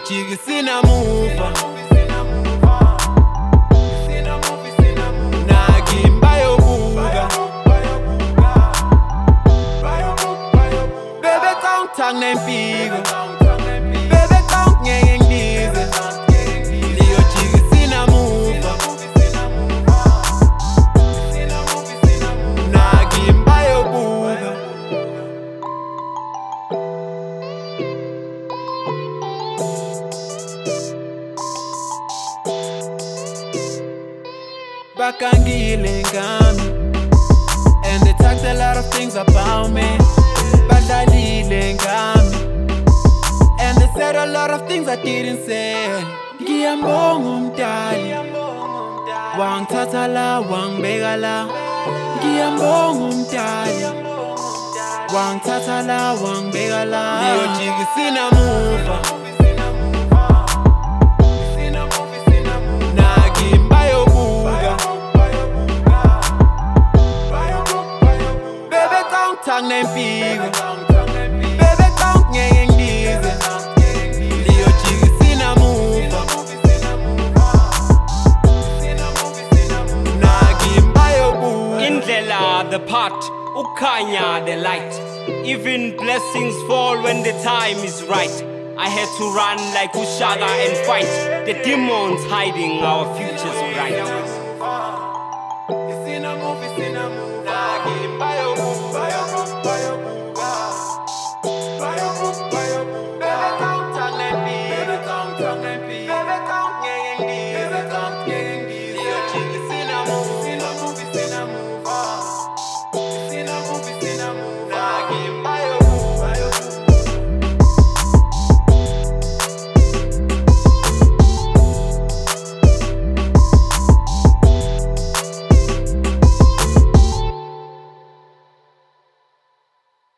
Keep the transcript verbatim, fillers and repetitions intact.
Niyojika sinamuva Nagimba yobuga Bebe count tang nempiko Bebe count ngeke ngize Niyojika sinamuva Nagimba yobuga Bakangile ngami and they talked a lot of things about me. Badlalile ngami and they said a lot of things I didn't say. Ngiyambonga umdali wangithatha la wangibeka la. Ngiyambonga umdali wangithatha la wangibeka la. Niyojika sinamuva Tang nempiko Bebe count ngeke ngize Niyojika sinamuva Nagimba yobuga Indlela the path, ukhanya the light. Even blessings fall when the time is right. I had to run like Ushaga and fight the demons hiding our futures